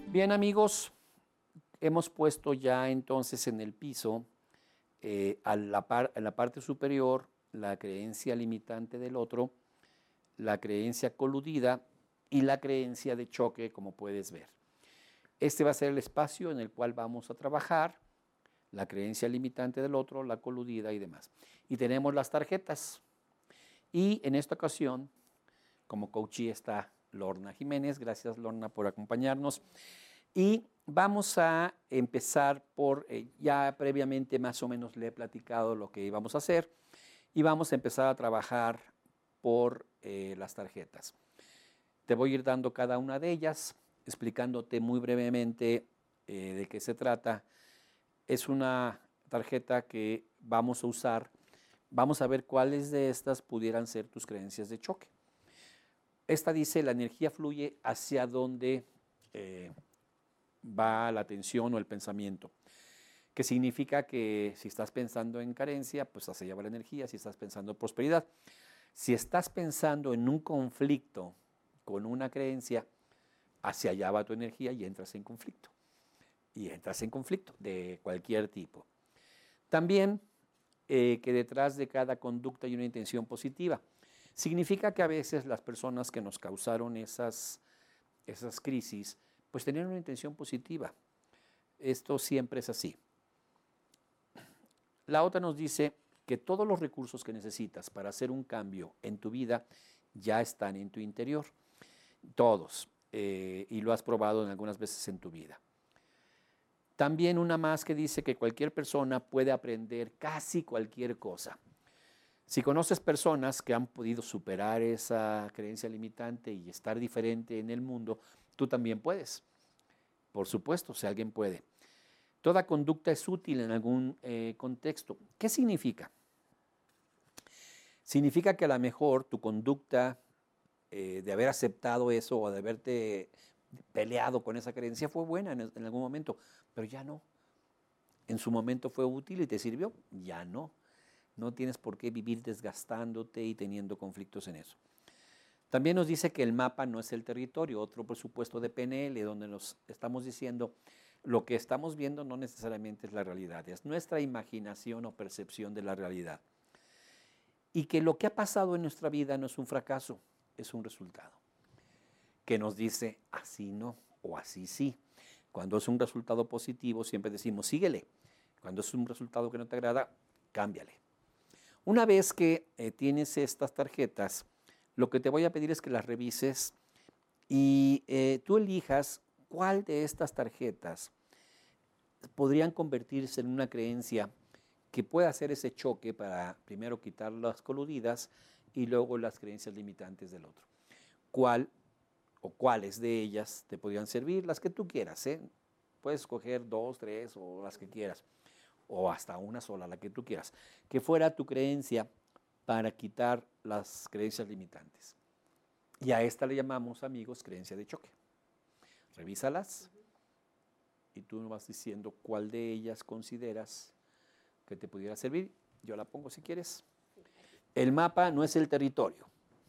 Bien, amigos, hemos puesto ya entonces en el piso, en la parte superior, la creencia limitante del otro, la creencia coludida y la creencia de choque, como puedes ver. Este va a ser el espacio en el cual vamos a trabajar la creencia limitante del otro, la coludida y demás. Y tenemos las tarjetas. Y en esta ocasión, como coachee está Lorna Jiménez. Gracias, Lorna, por acompañarnos. Y vamos a empezar por, ya previamente más o menos le he platicado lo que íbamos a hacer, y vamos a empezar a trabajar por las tarjetas. Te voy a ir dando cada una de ellas, explicándote muy brevemente de qué se trata. Es una tarjeta que vamos a usar. Vamos a ver cuáles de estas pudieran ser tus creencias de choque. Esta dice: la energía fluye hacia donde va la atención o el pensamiento, que significa que si estás pensando en carencia, pues hacia allá va la energía. Si estás pensando en prosperidad, si estás pensando en un conflicto con una creencia, hacia allá va tu energía y entras en conflicto. Y entras en conflicto de cualquier tipo. También que detrás de cada conducta hay una intención positiva. Significa que a veces las personas que nos causaron esas crisis, pues tenían una intención positiva. Esto siempre es así. La otra nos dice que todos los recursos que necesitas para hacer un cambio en tu vida ya están en tu interior. Todos. Y lo has probado en algunas veces en tu vida. También una más que dice que cualquier persona puede aprender casi cualquier cosa. Si conoces personas que han podido superar esa creencia limitante y estar diferente en el mundo, tú también puedes. Por supuesto, si alguien puede. Toda conducta es útil en algún contexto. ¿Qué significa? Significa que a lo mejor tu conducta de haber aceptado eso o de haberte peleado con esa creencia fue buena en algún momento, pero ya no. En su momento fue útil y te sirvió, ya no. No tienes por qué vivir desgastándote y teniendo conflictos en eso. También nos dice que el mapa no es el territorio, otro presupuesto de PNL, donde nos estamos diciendo lo que estamos viendo no necesariamente es la realidad, es nuestra imaginación o percepción de la realidad. Y que lo que ha pasado en nuestra vida no es un fracaso, es un resultado. Que nos dice así no o así sí. Cuando es un resultado positivo siempre decimos síguele. Cuando es un resultado que no te agrada, cámbiale. Una vez que tienes estas tarjetas, lo que te voy a pedir es que las revises y tú elijas cuál de estas tarjetas podrían convertirse en una creencia que pueda hacer ese choque para primero quitar las coludidas y luego las creencias limitantes del otro. ¿Cuál o cuáles de ellas te podrían servir? Las que tú quieras, ¿eh? Puedes escoger 2, 3 o las que quieras, o hasta una sola, la que tú quieras, que fuera tu creencia para quitar las creencias limitantes. Y a esta le llamamos, amigos, creencia de choque. Revísalas y tú nos vas diciendo cuál de ellas consideras que te pudiera servir. Yo la pongo si quieres. El mapa no es el territorio.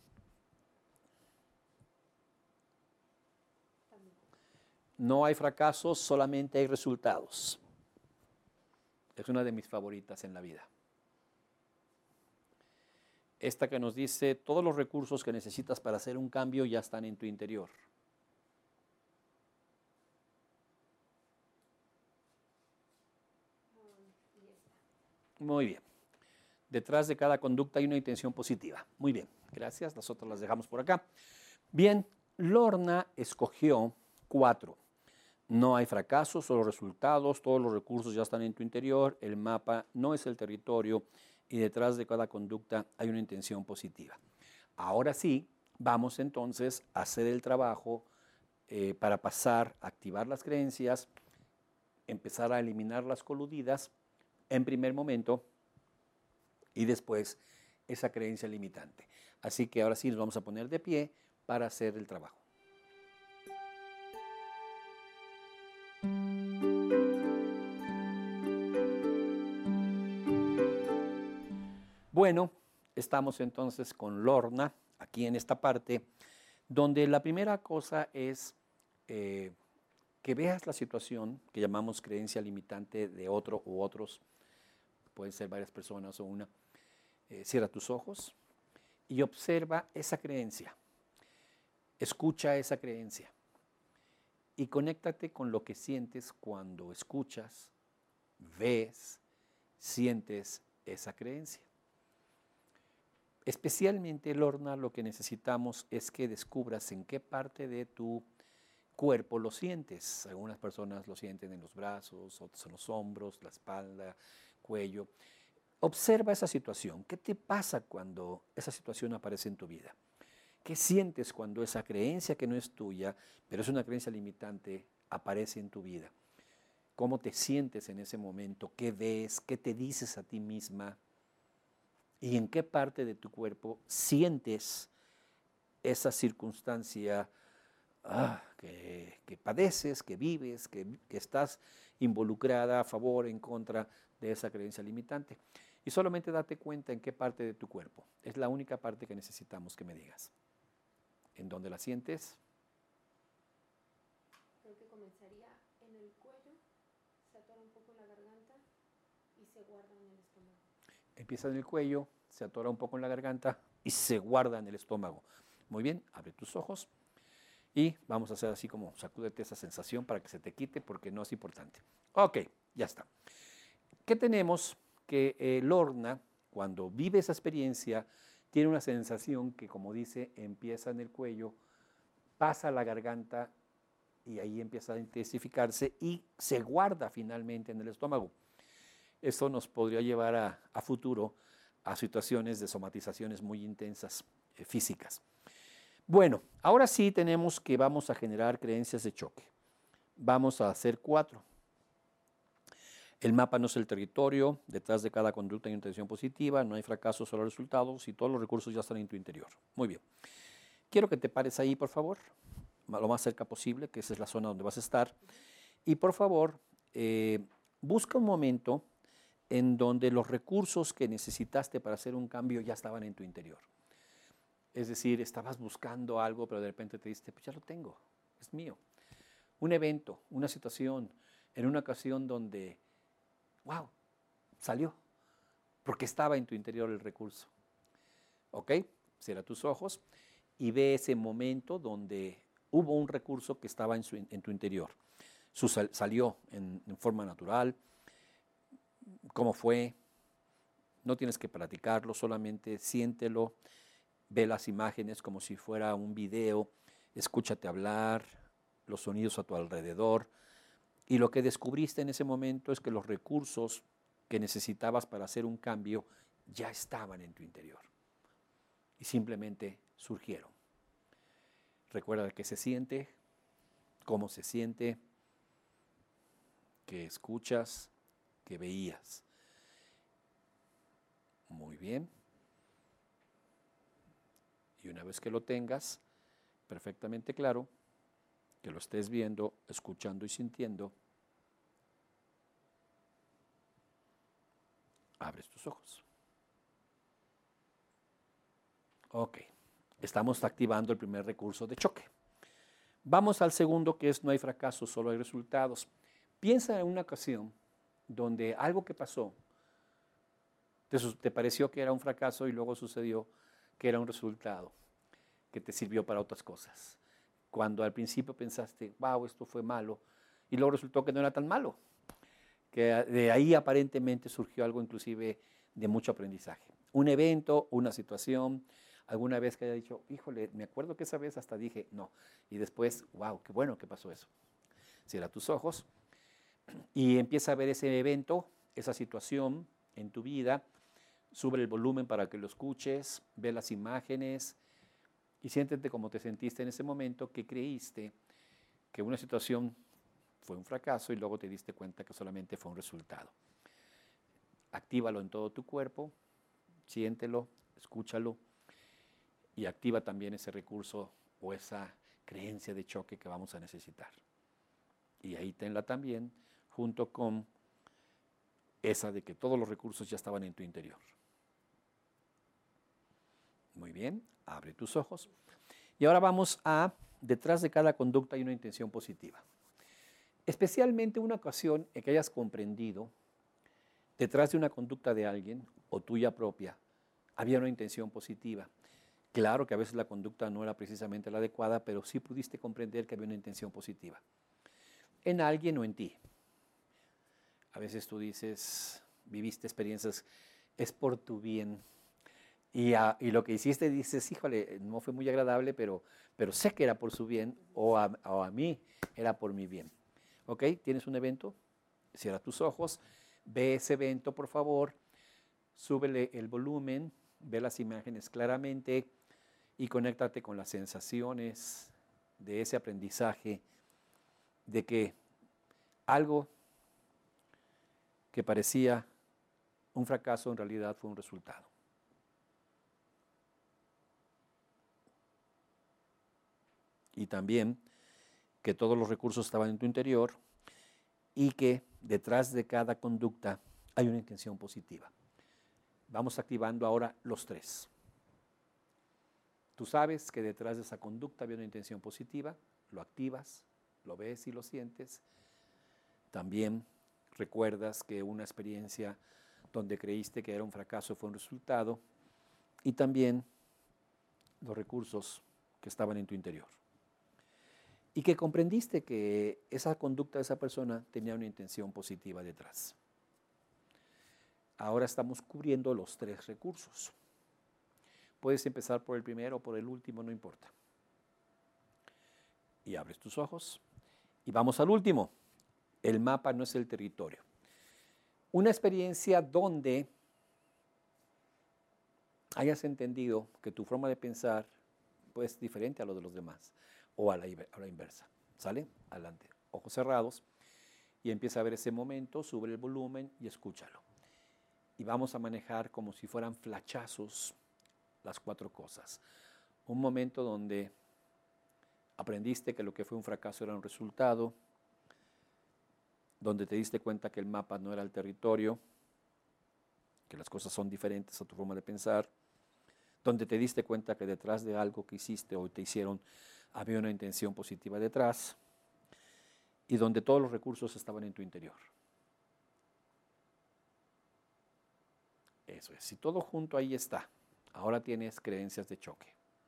No hay fracasos, solamente hay resultados. Es una de mis favoritas en la vida. Esta que nos dice, todos los recursos que necesitas para hacer un cambio ya están en tu interior. Muy bien. Detrás de cada conducta hay una intención positiva. Muy bien, gracias. Las otras las dejamos por acá. Bien, Lorna escogió 4. No hay fracasos, solo resultados, todos los recursos ya están en tu interior, el mapa no es el territorio y detrás de cada conducta hay una intención positiva. Ahora sí, vamos entonces a hacer el trabajo para pasar a activar las creencias, empezar a eliminar las coludidas en primer momento y después esa creencia limitante. Así que ahora sí nos vamos a poner de pie para hacer el trabajo. Bueno, estamos entonces con Lorna, aquí en esta parte, donde la primera cosa es que veas la situación que llamamos creencia limitante de otro u otros, pueden ser varias personas o una. Cierra tus ojos y observa esa creencia. Escucha esa creencia y conéctate con lo que sientes cuando escuchas, ves, sientes esa creencia. Especialmente, Lorna, lo que necesitamos es que descubras en qué parte de tu cuerpo lo sientes. Algunas personas lo sienten en los brazos, otros en los hombros, la espalda, cuello. Observa esa situación. ¿Qué te pasa cuando esa situación aparece en tu vida? ¿Qué sientes cuando esa creencia que no es tuya, pero es una creencia limitante, aparece en tu vida? ¿Cómo te sientes en ese momento? ¿Qué ves? ¿Qué te dices a ti misma? ¿Y en qué parte de tu cuerpo sientes esa circunstancia que padeces, que vives, que estás involucrada a favor, en contra de esa creencia limitante? Y solamente date cuenta en qué parte de tu cuerpo. Es la única parte que necesitamos que me digas. ¿En dónde la sientes? Creo que comenzaría en el cuello, se atora un poco en la garganta y se guarda en el estómago. Empieza en el cuello, se atora un poco en la garganta y se guarda en el estómago. Muy bien, abre tus ojos y vamos a hacer así como sacúdete esa sensación para que se te quite porque no es importante. Ok, ya está. ¿Qué tenemos? Que Lorna, cuando vive esa experiencia, tiene una sensación que, como dice, empieza en el cuello, pasa a la garganta y ahí empieza a intensificarse y se guarda finalmente en el estómago. Esto nos podría llevar a futuro a situaciones de somatizaciones muy intensas, físicas. Bueno, ahora sí tenemos que vamos a generar creencias de choque. Vamos a hacer 4. El mapa no es el territorio, detrás de cada conducta hay intención positiva, no hay fracaso, solo resultados y todos los recursos ya están en tu interior. Muy bien. Quiero que te pares ahí, por favor, lo más cerca posible, que esa es la zona donde vas a estar. Y por favor, busca un momento en donde los recursos que necesitaste para hacer un cambio ya estaban en tu interior. Es decir, estabas buscando algo, pero de repente te diste, pues ya lo tengo, es mío. Un evento, una situación, en una ocasión donde, wow, salió, porque estaba en tu interior el recurso. ¿Ok? Cierra tus ojos y ve ese momento donde hubo un recurso que estaba en tu interior. Salió en forma natural. ¿Cómo fue? No tienes que platicarlo, solamente siéntelo, ve las imágenes como si fuera un video, escúchate hablar, los sonidos a tu alrededor. Y lo que descubriste en ese momento es que los recursos que necesitabas para hacer un cambio ya estaban en tu interior y simplemente surgieron. Recuerda qué se siente, cómo se siente, qué escuchas, qué veías. Muy bien. Y una vez que lo tengas perfectamente claro, que lo estés viendo, escuchando y sintiendo, abres tus ojos. Ok, estamos activando el primer recurso de choque. Vamos al segundo, que es no hay fracaso, solo hay resultados. Piensa en una ocasión donde algo que pasó te pareció que era un fracaso y luego sucedió que era un resultado que te sirvió para otras cosas. Cuando al principio pensaste, wow, esto fue malo, y luego resultó que no era tan malo, que de ahí aparentemente surgió algo inclusive de mucho aprendizaje. Un evento, una situación, alguna vez que haya dicho, híjole, me acuerdo que esa vez hasta dije, no, y después, wow, qué bueno que pasó eso. Cierra tus ojos y empieza a ver ese evento, esa situación en tu vida, sube el volumen para que lo escuches, ve las imágenes y siéntete como te sentiste en ese momento que creíste que una situación fue un fracaso y luego te diste cuenta que solamente fue un resultado. Actívalo en todo tu cuerpo, siéntelo, escúchalo y activa también ese recurso o esa creencia de choque que vamos a necesitar. Y ahí tenla también junto con esa de que todos los recursos ya estaban en tu interior. Muy bien, abre tus ojos. Y ahora vamos a, detrás de cada conducta hay una intención positiva. Especialmente una ocasión en que hayas comprendido, detrás de una conducta de alguien o tuya propia, había una intención positiva. Claro que a veces la conducta no era precisamente la adecuada, pero sí pudiste comprender que había una intención positiva en alguien o en ti. A veces tú dices, viviste experiencias, es por tu bien. Y lo que hiciste dices, híjole, no fue muy agradable, pero sé que era por su bien o a mí era por mi bien. ¿Ok? ¿Tienes un evento? Cierra tus ojos, ve ese evento, por favor, súbele el volumen, ve las imágenes claramente y conéctate con las sensaciones de ese aprendizaje, de que algo que parecía un fracaso en realidad fue un resultado. Y también que todos los recursos estaban en tu interior y que detrás de cada conducta hay una intención positiva. Vamos activando ahora los tres. Tú sabes que detrás de esa conducta había una intención positiva, lo activas, lo ves y lo sientes. También recuerdas que una experiencia donde creíste que era un fracaso fue un resultado, y también los recursos que estaban en tu interior. Y que comprendiste que esa conducta de esa persona tenía una intención positiva detrás. Ahora estamos cubriendo los tres recursos. Puedes empezar por el primero o por el último, no importa. Y abres tus ojos y vamos al último. El mapa no es el territorio. Una experiencia donde hayas entendido que tu forma de pensar es diferente a lo de los demás o a la inversa. ¿Sale? Adelante. Ojos cerrados y empieza a ver ese momento, sube el volumen y escúchalo. Y vamos a manejar como si fueran flachazos las cuatro cosas. Un momento donde aprendiste que lo que fue un fracaso era un resultado, donde te diste cuenta que el mapa no era el territorio, que las cosas son diferentes a tu forma de pensar, donde te diste cuenta que detrás de algo que hiciste o te hicieron había una intención positiva detrás, y donde todos los recursos estaban en tu interior. Eso es, si todo junto ahí está, ahora tienes creencias de choque.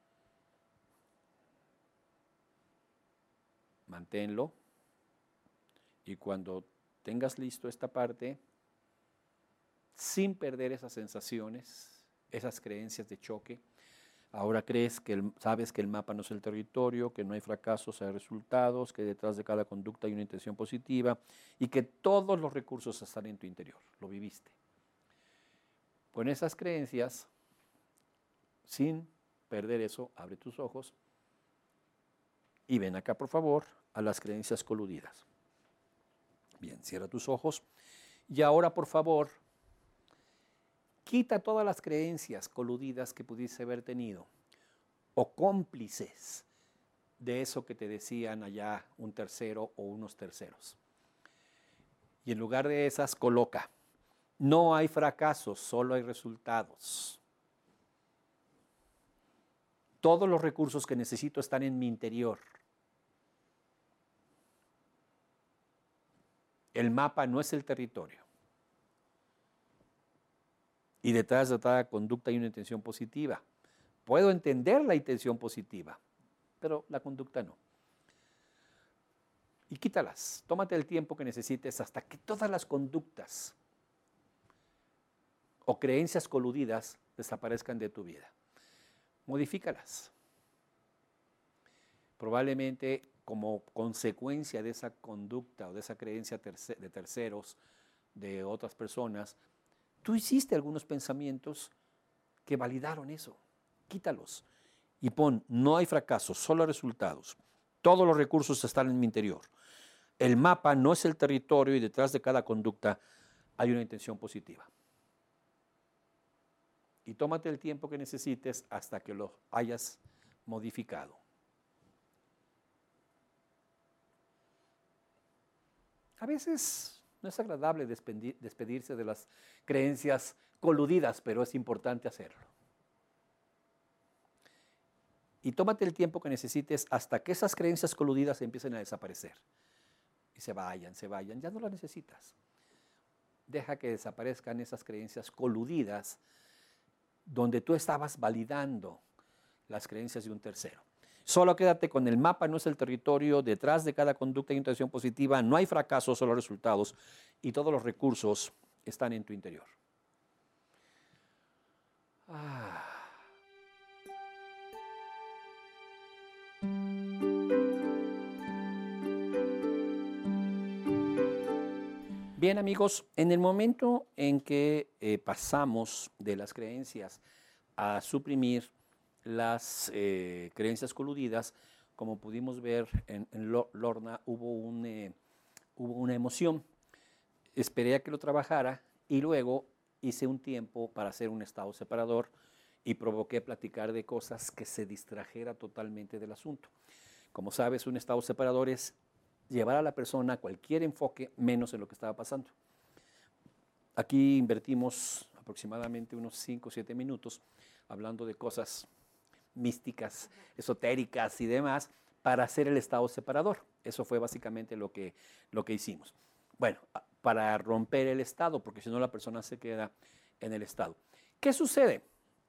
Manténlo, y cuando tengas listo esta parte, sin perder esas sensaciones, esas creencias de choque, ahora sabes que el mapa no es el territorio, que no hay fracasos, hay resultados, que detrás de cada conducta hay una intención positiva y que todos los recursos están en tu interior. Lo viviste. Con esas creencias, sin perder eso, abre tus ojos y ven acá, por favor, a las creencias coludidas. Bien, cierra tus ojos y ahora, por favor, quita todas las creencias coludidas que pudiese haber tenido o cómplices de eso que te decían allá un tercero o unos terceros. Y en lugar de esas, coloca: no hay fracasos, solo hay resultados. Todos los recursos que necesito están en mi interior. El mapa no es el territorio. Y detrás de cada conducta hay una intención positiva. Puedo entender la intención positiva, pero la conducta no. Y quítalas. Tómate el tiempo que necesites hasta que todas las conductas o creencias coludidas desaparezcan de tu vida. Modifícalas. Probablemente como consecuencia de esa conducta o de esa creencia de terceros, de otras personas, tú hiciste algunos pensamientos que validaron eso. Quítalos y pon: no hay fracasos, solo resultados. Todos los recursos están en mi interior. El mapa no es el territorio y detrás de cada conducta hay una intención positiva. Y tómate el tiempo que necesites hasta que lo hayas modificado. A veces no es agradable despedirse de las creencias coludidas, pero es importante hacerlo. Y tómate el tiempo que necesites hasta que esas creencias coludidas empiecen a desaparecer. se vayan, ya no las necesitas. Deja que desaparezcan esas creencias coludidas donde tú estabas validando las creencias de un tercero. Solo quédate con el mapa, no es el territorio, detrás de cada conducta e intención positiva no hay fracasos, solo resultados, y todos los recursos están en tu interior. Bien, amigos, en el momento en que pasamos de las creencias a suprimir las creencias coludidas, como pudimos ver en Lorna, hubo una emoción. Esperé a que lo trabajara y luego hice un tiempo para hacer un estado separador y provoqué platicar de cosas que se distrajera totalmente del asunto. Como sabes, un estado separador es llevar a la persona a cualquier enfoque menos en lo que estaba pasando. Aquí invertimos aproximadamente unos 5 o 7 minutos hablando de cosas místicas, esotéricas y demás para hacer el estado separador. Eso fue básicamente lo que hicimos. Bueno, para romper el estado, porque si no la persona se queda en el estado. ¿Qué sucede?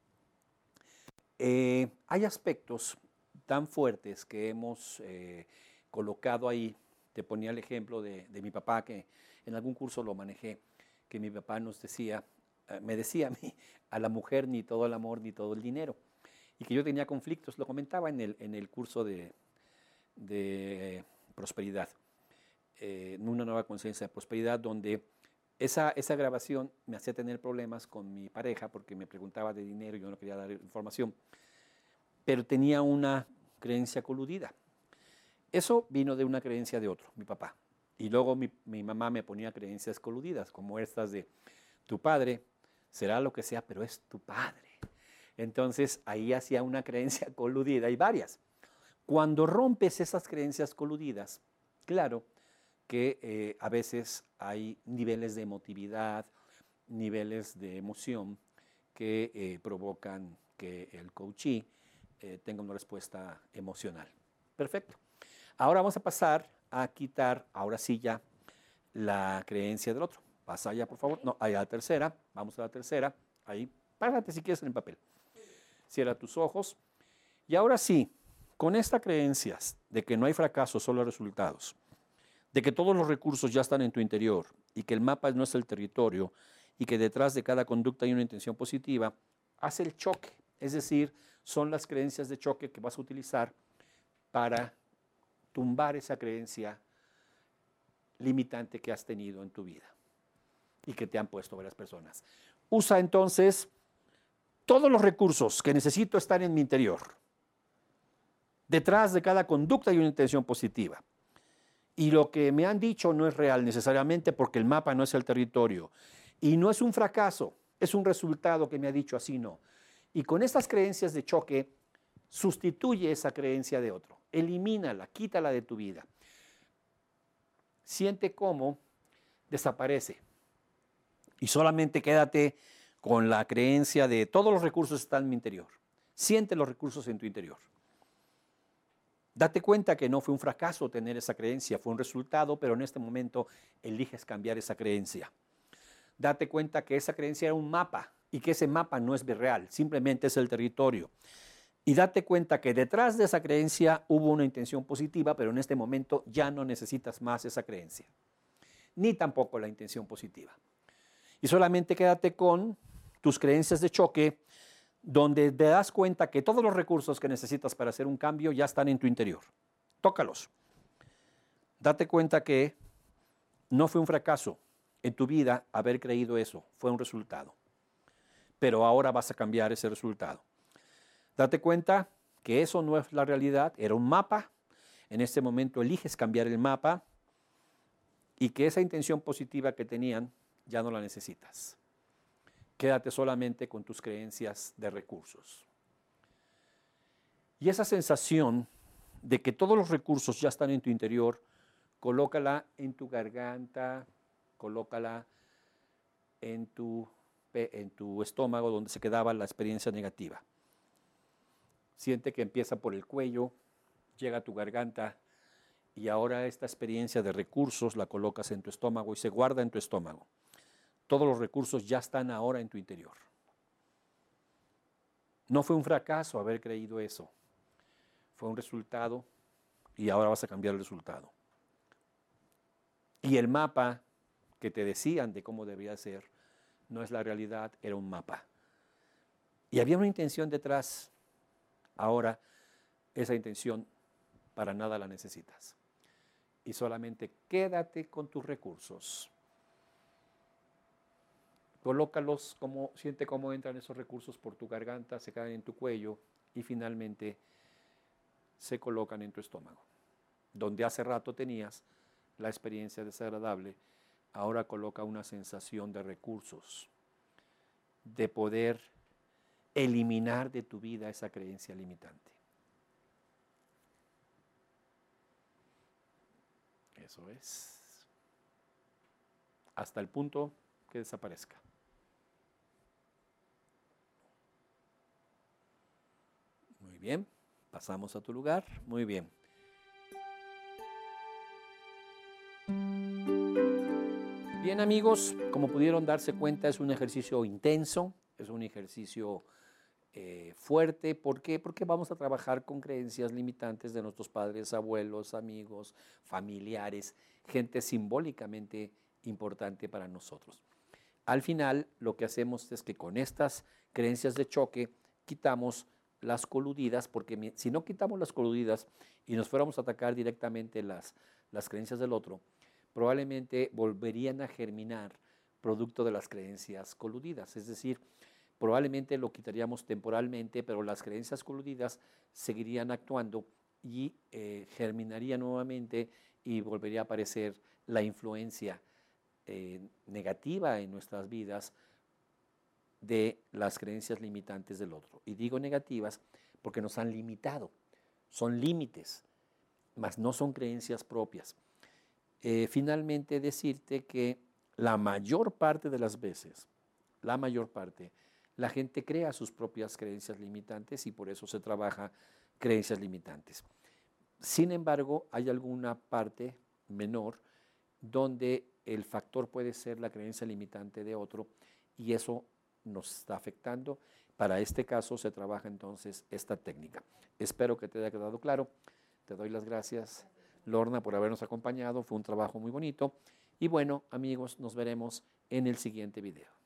Hay aspectos tan fuertes que hemos colocado ahí. Te ponía el ejemplo de mi papá, que en algún curso lo manejé, que mi papá nos decía, me decía a mí, a la mujer ni todo el amor ni todo el dinero. Y que yo tenía conflictos, lo comentaba en el curso de prosperidad, una nueva conciencia de prosperidad, donde esa grabación me hacía tener problemas con mi pareja porque me preguntaba de dinero y yo no quería dar información, pero tenía una creencia coludida. Eso vino de una creencia de otro, mi papá. Y luego mi mamá me ponía creencias coludidas, como estas de tu padre será lo que sea, pero es tu padre. Entonces ahí hacía una creencia coludida, hay varias. Cuando rompes esas creencias coludidas, claro que a veces hay niveles de emotividad, niveles de emoción que provocan que el coachee tenga una respuesta emocional. Perfecto. Ahora vamos a pasar a quitar, ahora sí ya, la creencia del otro. Pasa allá, por favor. No, allá a la tercera. Vamos a la tercera. Ahí, párate si quieres en el papel. Cierra tus ojos. Y ahora sí, con esta creencia de que no hay fracaso, solo resultados, de que todos los recursos ya están en tu interior y que el mapa no es el territorio y que detrás de cada conducta hay una intención positiva, haz el choque. Es decir, son las creencias de choque que vas a utilizar para tumbar esa creencia limitante que has tenido en tu vida y que te han puesto varias personas. Usa entonces todos los recursos que necesito están en mi interior. Detrás de cada conducta hay una intención positiva. Y lo que me han dicho no es real necesariamente porque el mapa no es el territorio. Y no es un fracaso, es un resultado que me ha dicho así no. Y con estas creencias de choque, sustituye esa creencia de otro. Elimínala, quítala de tu vida. Siente cómo desaparece. Y solamente quédate con la creencia de todos los recursos están en mi interior. Siente los recursos en tu interior. Date cuenta que no fue un fracaso tener esa creencia, fue un resultado, pero en este momento eliges cambiar esa creencia. Date cuenta que esa creencia era un mapa y que ese mapa no es real, simplemente es el territorio. Y date cuenta que detrás de esa creencia hubo una intención positiva, pero en este momento ya no necesitas más esa creencia, ni tampoco la intención positiva. Y solamente quédate con tus creencias de choque, donde te das cuenta que todos los recursos que necesitas para hacer un cambio ya están en tu interior. Tócalos. Date cuenta que no fue un fracaso en tu vida haber creído eso, fue un resultado. Pero ahora vas a cambiar ese resultado. Date cuenta que eso no es la realidad, era un mapa. En este momento eliges cambiar el mapa y que esa intención positiva que tenían ya no la necesitas. Quédate solamente con tus creencias de recursos. Y esa sensación de que todos los recursos ya están en tu interior, colócala en tu garganta, colócala en tu estómago donde se quedaba la experiencia negativa. Siente que empieza por el cuello, llega a tu garganta y ahora esta experiencia de recursos la colocas en tu estómago y se guarda en tu estómago. Todos los recursos ya están ahora en tu interior. No fue un fracaso haber creído eso. Fue un resultado y ahora vas a cambiar el resultado. Y el mapa que te decían de cómo debía ser no es la realidad, era un mapa. Y había una intención detrás. Ahora esa intención para nada la necesitas. Y solamente quédate con tus recursos. Colócalos, siente cómo entran esos recursos por tu garganta, se caen en tu cuello y finalmente se colocan en tu estómago. Donde hace rato tenías la experiencia desagradable, ahora coloca una sensación de recursos, de poder eliminar de tu vida esa creencia limitante. Eso es. Hasta el punto que desaparezca. Muy bien, pasamos a tu lugar. Muy bien. Bien, amigos, como pudieron darse cuenta, es un ejercicio intenso, es un ejercicio fuerte. ¿Por qué? Porque vamos a trabajar con creencias limitantes de nuestros padres, abuelos, amigos, familiares, gente simbólicamente importante para nosotros. Al final, lo que hacemos es que con estas creencias de choque quitamos las coludidas, porque si no quitamos las coludidas y nos fuéramos a atacar directamente las creencias del otro, probablemente volverían a germinar producto de las creencias coludidas. Es decir, probablemente lo quitaríamos temporalmente, pero las creencias coludidas seguirían actuando y germinaría nuevamente y volvería a aparecer la influencia negativa en nuestras vidas de las creencias limitantes del otro. Y digo negativas porque nos han limitado, son límites, mas no son creencias propias. Finalmente decirte que la mayor parte de las veces, la gente crea sus propias creencias limitantes y por eso se trabaja creencias limitantes. Sin embargo, hay alguna parte menor donde el factor puede ser la creencia limitante de otro y eso nos está afectando. Para este caso se trabaja entonces esta técnica. Espero que te haya quedado claro. Te doy las gracias, Lorna, por habernos acompañado. Fue un trabajo muy bonito. Y bueno, amigos, nos veremos en el siguiente video.